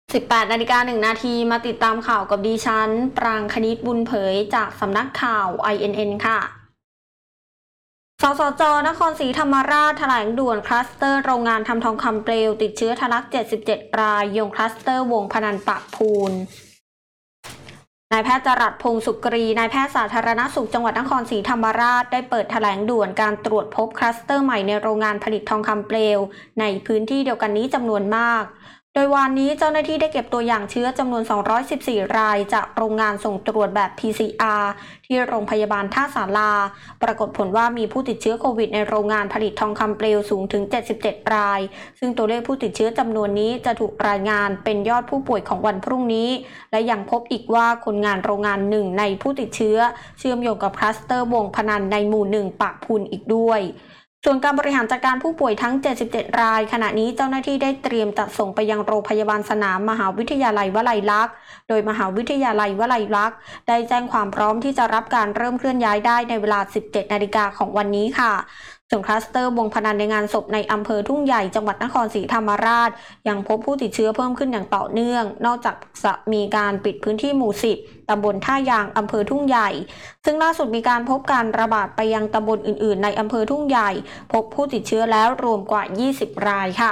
18:01 น.มาติดตามข่าวกับดิฉันปรางคณิตบุญเผยจากสำนักข่าว INN ค่ะ สสจ.นครศรีธรรมราชแถลงด่วนคลัสเตอร์โรงงานทำทองคำเปลวติดเชื้อทะลัก 77 รายโยงคลัสเตอร์วงพนันปะพูนนายแพทย์จรัสพงศ์สุกรีนายแพทย์สาธารณสุขจังหวัดนครศรีธรรมราชได้เปิดแถลงด่วนการตรวจพบคลัสเตอร์ใหม่ในโรงงานผลิตทองคำเปลวในพื้นที่เดียวกันนี้จำนวนมากโดยวันนี้เจ้าหน้าที่ได้เก็บตัวอย่างเชื้อจำนวน 214 รายจากโรงงานส่งตรวจแบบ PCR ที่โรงพยาบาลท่าสาราปรากฏผลว่ามีผู้ติดเชื้อโควิดในโรงงานผลิตทองคำเปลวสูงถึง 77 รายซึ่งตัวเลขผู้ติดเชื้อจำนวนนี้จะถูกรายงานเป็นยอดผู้ป่วยของวันพรุ่งนี้และยังพบอีกว่าคนงานโรงงานหนึ่งในผู้ติดเชื้อเชื่อมโยงกับคลัสเตอร์วงพนันในหมู่หนึ่งปากพูนอีกด้วยส่วนการบริหารจัดการผู้ป่วยทั้ง 77 รายขณะนี้เจ้าหน้าที่ได้เตรียมจัดส่งไปยังโรงพยาบาลสนามมหาวิทยาลัยวลัยลักษณ์โดยมหาวิทยาลัยวลัยลักษณ์ได้แจ้งความพร้อมที่จะรับการเริ่มเคลื่อนย้ายได้ในเวลา 17 นาฬิกาของวันนี้ค่ะส่วนคลัสเตอร์วงพนันในงานศพในอำเภอทุ่งใหญ่จังหวัดนครศรีธรรมราชยังพบผู้ติดเชื้อเพิ่มขึ้นอย่างต่อเนื่องนอกจากจะมีการปิดพื้นที่หมู่ 10 ตำบลท่ายางอำเภอทุ่งใหญ่ซึ่งล่าสุดมีการพบการระบาดไปยังตำบลอื่นๆในอำเภอทุ่งใหญ่พบผู้ติดเชื้อแล้วรวมกว่า 20 รายค่ะ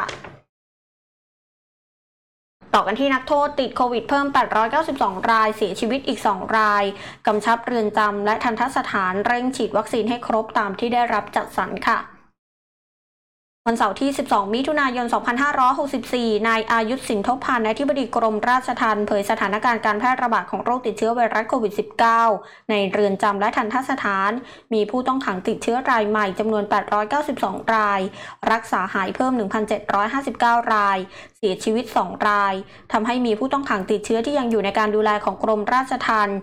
ต่อกันที่นักโทษติดโควิดเพิ่ม 892 รายเสียชีวิตอีก 2 รายกำชับเรือนจำและทัณฑสถานเร่งฉีดวัคซีนให้ครบตามที่ได้รับจัดสรรค่ะวันเสาร์ที่ 12 มิถุนายน 2564 นายอายุธ สินทบพันธ์อธิบดีกรมราชทัณฑ์เผยสถานการณ์การแพร่ระบาดของโรคติดเชื้อไวรัสโควิด -19 ในเรือนจำและทัณฑสถานมีผู้ต้องขังติดเชื้อรายใหม่จำนวน 892 รายรักษาหายเพิ่ม 1,759 รายเสียชีวิต 2 รายทำให้มีผู้ต้องขังติดเชื้อที่ยังอยู่ในการดูแลของกรมราชทัณฑ์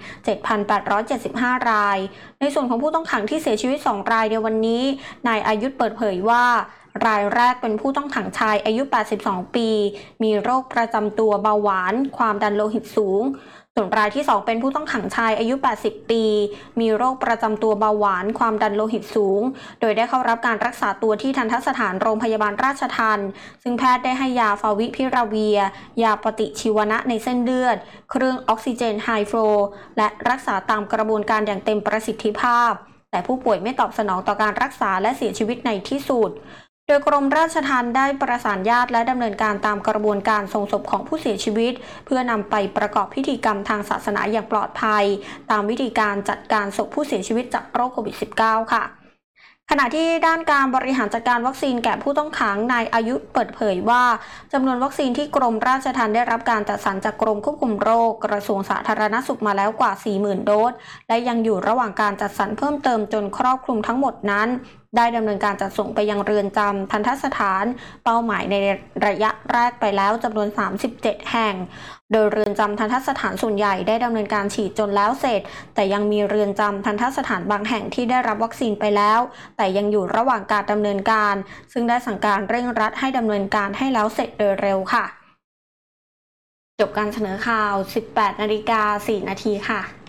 7,875 รายในส่วนของผู้ต้องขังที่เสียชีวิต 2 รายในวันนี้นายอายุธเปิดเผยว่ารายแรกเป็นผู้ต้องขังชายอายุ 82 ปี มีโรคประจำตัวเบาหวาน ความดันโลหิตสูง ส่วนรายที่ 2 เป็นผู้ต้องขังชายอายุ 80 ปี มีโรคประจำตัวเบาหวาน ความดันโลหิตสูง โดยได้เข้ารับการรักษาตัวที่ทัณฑสถานโรงพยาบาลราชทัณฑ์ซึ่งแพทย์ได้ให้ยาฟาวิพิราเวีย ยาปฏิชีวนะในเส้นเลือด เครื่องออกซิเจนไฮฟลูและรักษาตามกระบวนการอย่างเต็มประสิทธิภาพ แต่ผู้ป่วยไม่ตอบสนองต่อการรักษาและเสียชีวิตในที่สุดโดยกรมราชทัณฑ์ได้ประสานญาติและดำเนินการตามกระบวนการส่งศพของผู้เสียชีวิตเพื่อนำไปประกอบพิธีกรรมทางศาสนาอย่างปลอดภัยตามวิธีการจัดการศพผู้เสียชีวิตจากโรคโควิด -19 ค่ะขณะที่ด้านการบริหารจัดการวัคซีนแก่ผู้ต้องขังนายอายุเปิดเผยว่าจำนวนวัคซีนที่กรมราชทัณฑ์ได้รับการจัดสรรจากกรมควบคุมโรคกระทรวงสาธารณสุขมาแล้วกว่า 40,000 โดสและยังอยู่ระหว่างการจัดสรรเพิ่มเติมจนครอบคลุมทั้งหมดนั้นได้ดำเนินการจัดส่งไปยังเรือนจำทัณฑสถานเป้าหมายในระยะแรกไปแล้วจำนวน 37 แห่งโดยเรือนจำทัณฑสถานส่วนใหญ่ได้ดำเนินการฉีดจนแล้วเสร็จแต่ยังมีเรือนจำทัณฑสถานบางแห่งที่ได้รับวัคซีนไปแล้วแต่ยังอยู่ระหว่างการดำเนินการซึ่งได้สั่งการเร่งรัดให้ดำเนินการให้แล้วเสร็จโดยเร็วค่ะจบการเสนอข่าว 18:04 น.ค่ะ